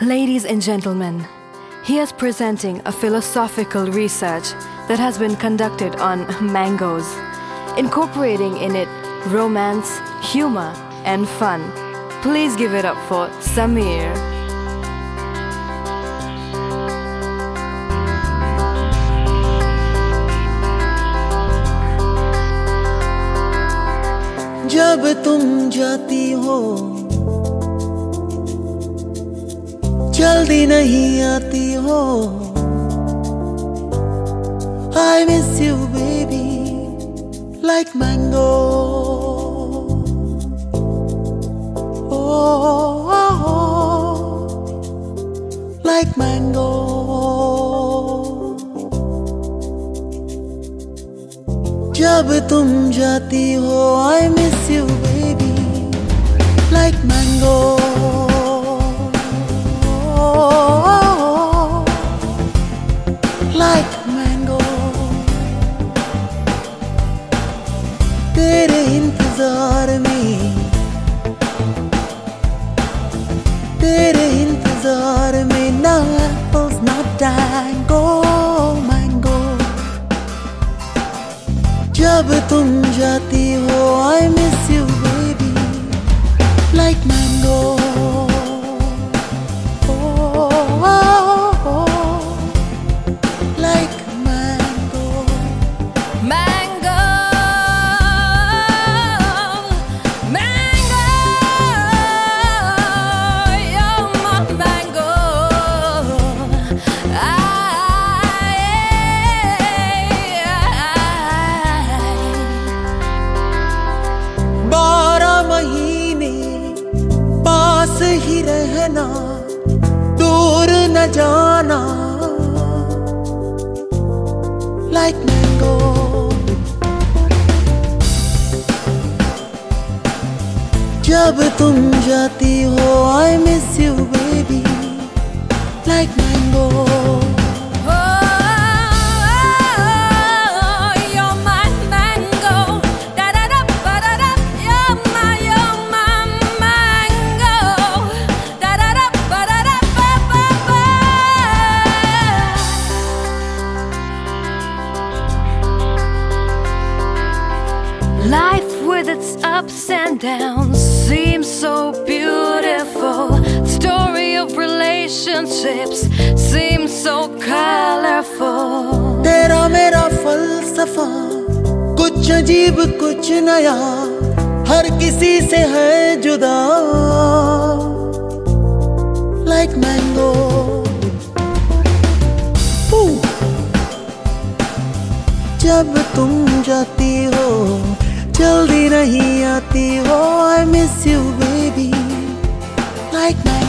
Ladies and gentlemen, here's presenting a philosophical research that has been conducted on mangoes, incorporating in it romance, humor, and fun. Please give it up for Samir. जब तुम जाती हो जल्दी नहीं आती हो I miss you baby like mango oh, oh, oh like mango जब तुम जाती हो I miss you baby like mango like mango तेरे इंतजार में ना apples not tango mango जब तुम जाती हो I miss you baby like mango ही रहना दूर न जाना like mango जब तुम जाती हो I miss you baby like mango Life with its ups and downs seems so beautiful. Story of relationships seems so colorful. तेरा मेरा फलसफा कुछ अजीब कुछ नया हर किसी से है जुदा like mango जब तुम जाती हो जल्दी नहीं आती हो I miss you baby like